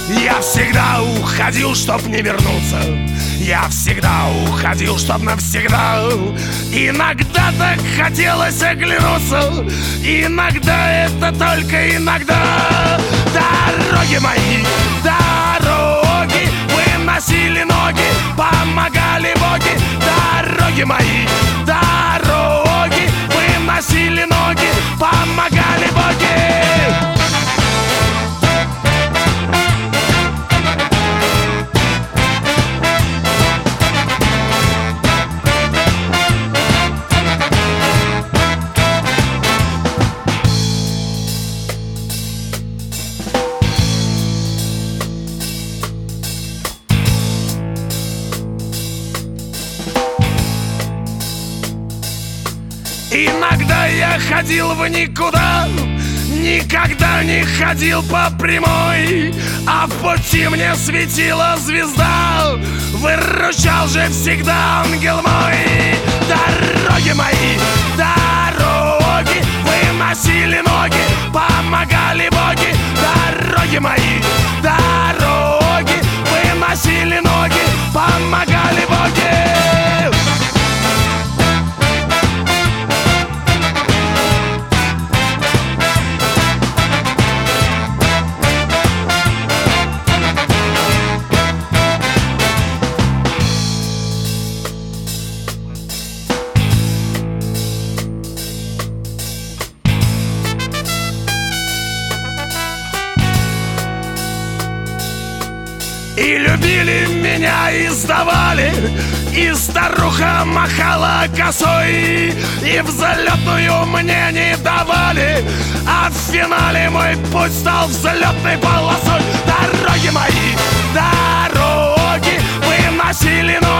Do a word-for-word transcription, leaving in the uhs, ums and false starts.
Я всегда уходил, чтоб не вернуться. Я всегда уходил, чтоб навсегда. Иногда так хотелось оглянуться, иногда это только иногда. Дороги мои, дороги, выносили ноги, помогали боги. Дороги мои, дороги, выносили ноги, помогали боги. Иногда я ходил в никуда, никогда не ходил по прямой, а в пути мне светила звезда, выручал же всегда ангел мой. Дороги мои, дороги, выносили ноги, помогали боги. Дороги мои, дороги, выносили ноги, помогали боги. И любили меня, и сдавали, и старуха махала косой, и взлетную мне не давали, а в финале мой путь стал взлетной полосой. Дороги мои, дороги, выносили ноги,